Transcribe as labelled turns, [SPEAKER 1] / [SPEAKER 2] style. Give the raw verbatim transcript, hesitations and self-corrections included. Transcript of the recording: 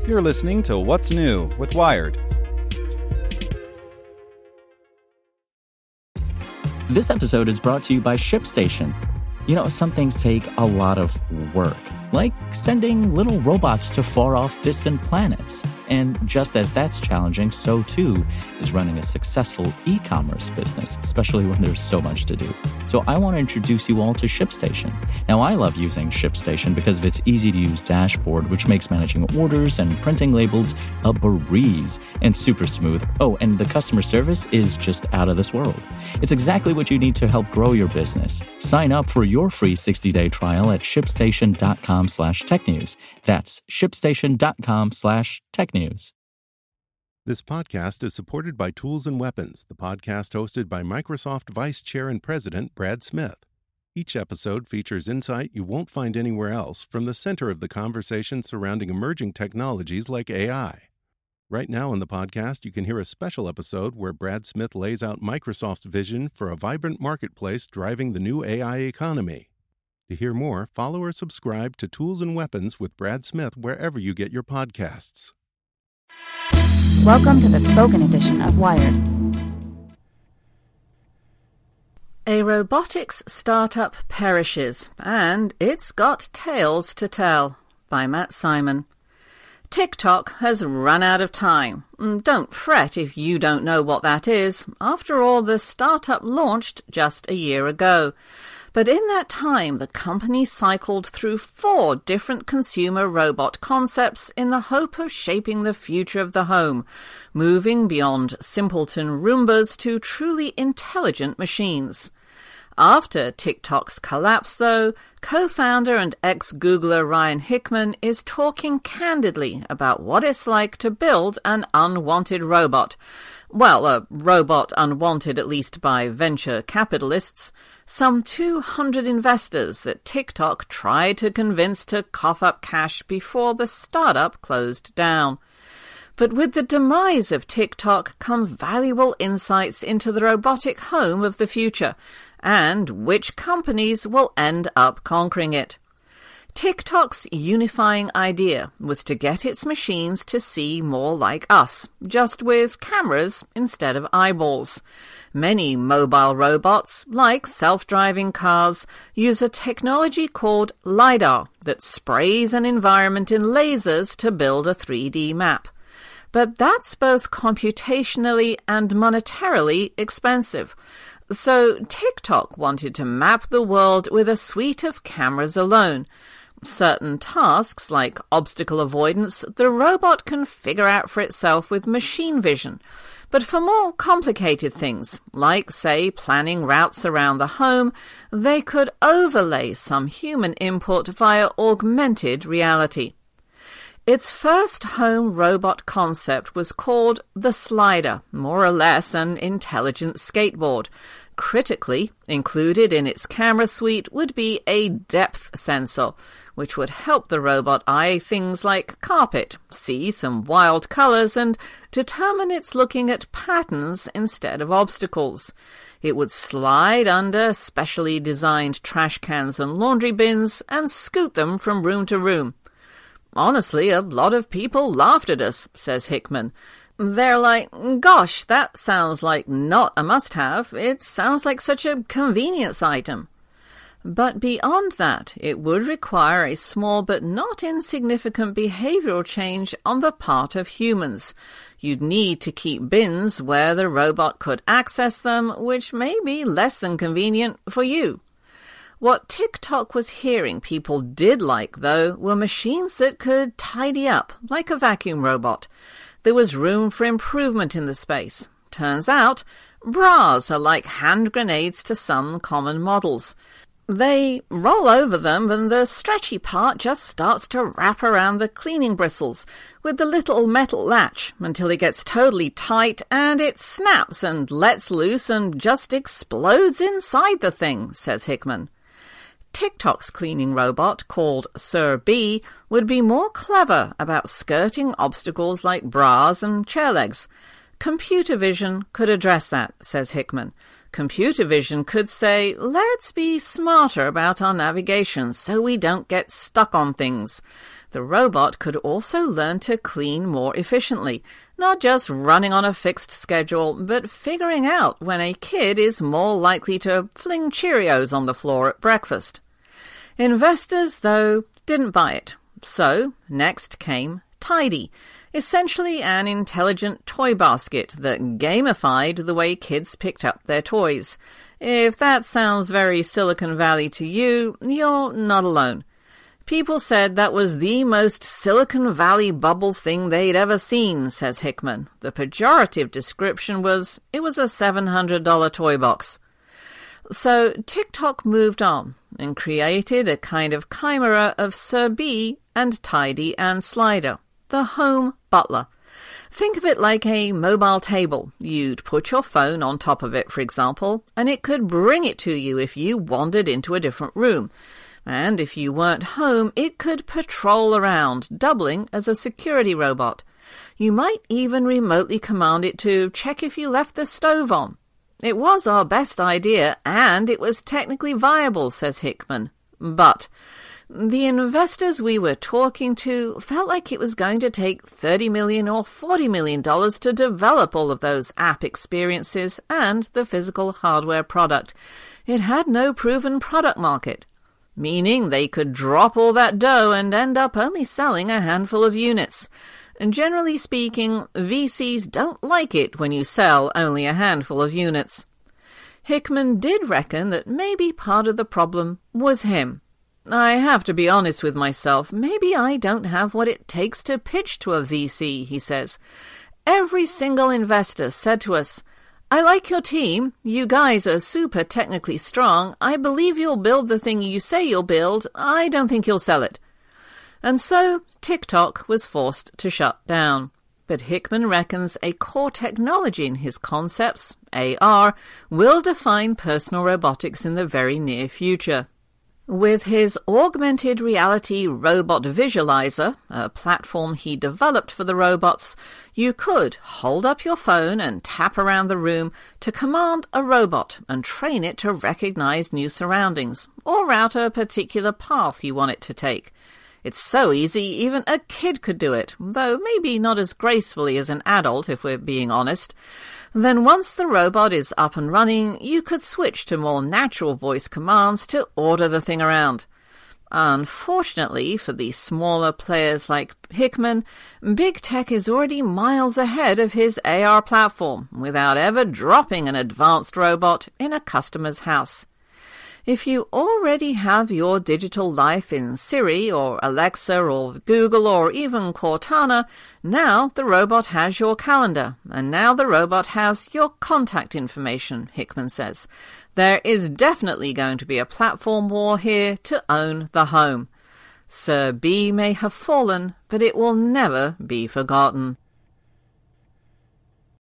[SPEAKER 1] You're listening to What's New with Wired.
[SPEAKER 2] This episode is brought to you by ShipStation. You know, some things take a lot of work, like sending little robots to far-off distant planets. And just as that's challenging, so too is running a successful e-commerce business, especially when there's so much to do. So I want to introduce you all to ShipStation. Now, I love using ShipStation because of its easy-to-use dashboard, which makes managing orders and printing labels a breeze and super smooth. Oh, and the customer service is just out of this world. It's exactly what you need to help grow your business. Sign up for your free sixty-day trial at shipstation.com slash technews. That's shipstation.com slash technews.
[SPEAKER 3] This podcast is supported by Tools and Weapons, the podcast hosted by Microsoft Vice Chair and President Brad Smith. Each episode features insight you won't find anywhere else from the center of the conversation surrounding emerging technologies like A I. Right now in the podcast, you can hear a special episode where Brad Smith lays out Microsoft's vision for a vibrant marketplace driving the new A I economy. To hear more, follow or subscribe to Tools and Weapons with Brad Smith wherever you get your podcasts.
[SPEAKER 4] Welcome to the spoken edition of Wired.
[SPEAKER 5] A robotics startup perishes, and it's got tales to tell, by Matt Simon. TikTok has run out of time. Don't fret if you don't know what that is. After all, the startup launched just a year ago. But in that time, the company cycled through four different consumer robot concepts in the hope of shaping the future of the home, moving beyond simpleton Roombas to truly intelligent machines. After TikTok's collapse, though, co-founder and ex-Googler Ryan Hickman is talking candidly about what it's like to build an unwanted robot. Well, a robot unwanted at least by venture capitalists, some two hundred investors that TikTok tried to convince to cough up cash before the startup closed down. But with the demise of TikTok come valuable insights into the robotic home of the future, and which companies will end up conquering it. TikTok's unifying idea was to get its machines to see more like us, just with cameras instead of eyeballs. Many mobile robots, like self-driving cars, use a technology called LiDAR that sprays an environment in lasers to build a three D map. But that's both computationally and monetarily expensive. So TikTok wanted to map the world with a suite of cameras alone. Certain tasks, like obstacle avoidance, the robot can figure out for itself with machine vision. But for more complicated things, like, say, planning routes around the home, they could overlay some human input via augmented reality. Its first home robot concept was called the Slider, more or less an intelligent skateboard. Critically, included in its camera suite would be a depth sensor, which would help the robot eye things like carpet, see some wild colors, and determine it's looking at patterns instead of obstacles. It would slide under specially designed trash cans and laundry bins and scoot them from room to room. Honestly, a lot of people laughed at us, says Hickman. They're like, gosh, that sounds like not a must-have. It sounds like such a convenience item. But beyond that, it would require a small but not insignificant behavioral change on the part of humans. You'd need to keep bins where the robot could access them, which may be less than convenient for you. What TikTok was hearing people did like, though, were machines that could tidy up, like a vacuum robot. There was room for improvement in the space. Turns out, bras are like hand grenades to some common models. They roll over them and the stretchy part just starts to wrap around the cleaning bristles with the little metal latch until it gets totally tight and it snaps and lets loose and just explodes inside the thing, says Hickman. TikTok's cleaning robot, called Sir B, would be more clever about skirting obstacles like bras and chair legs. Computer vision could address that, says Hickman. Computer vision could say, let's be smarter about our navigation so we don't get stuck on things. The robot could also learn to clean more efficiently, not just running on a fixed schedule, but figuring out when a kid is more likely to fling Cheerios on the floor at breakfast. Investors, though, didn't buy it. So, next came Tidy, essentially an intelligent toy basket that gamified the way kids picked up their toys. If that sounds very Silicon Valley to you, you're not alone. People said that was the most Silicon Valley bubble thing they'd ever seen, says Hickman. The pejorative description was, it was a seven hundred dollars toy box. So TikTok moved on and created a kind of chimera of Sir B and Tidy and Slider, the home butler. Think of it like a mobile table. You'd put your phone on top of it, for example, and it could bring it to you if you wandered into a different room. And if you weren't home, it could patrol around, doubling as a security robot. You might even remotely command it to check if you left the stove on. It was our best idea, and it was technically viable, says Hickman. But the investors we were talking to felt like it was going to take thirty million dollars or forty million dollars to develop all of those app experiences and the physical hardware product. It had no proven product market, meaning they could drop all that dough and end up only selling a handful of units. And generally speaking, V Cs don't like it when you sell only a handful of units. Hickman did reckon that maybe part of the problem was him. I have to be honest with myself. Maybe I don't have what it takes to pitch to a V C, he says. Every single investor said to us, I like your team. You guys are super technically strong. I believe you'll build the thing you say you'll build. I don't think you'll sell it. And so TikTok was forced to shut down. But Hickman reckons a core technology in his concepts, A R, will define personal robotics in the very near future. With his augmented reality robot visualizer, a platform he developed for the robots, you could hold up your phone and tap around the room to command a robot and train it to recognize new surroundings or route a particular path you want it to take. It's so easy, even a kid could do it, though maybe not as gracefully as an adult, if we're being honest. Then once the robot is up and running, you could switch to more natural voice commands to order the thing around. Unfortunately for the smaller players like Hickman, Big Tech is already miles ahead of his A R platform without ever dropping an advanced robot in a customer's house. If you already have your digital life in Siri or Alexa or Google or even Cortana, now the robot has your calendar, and now the robot has your contact information, Hickman says. There is definitely going to be a platform war here to own the home. Sir B may have fallen, but it will never be forgotten.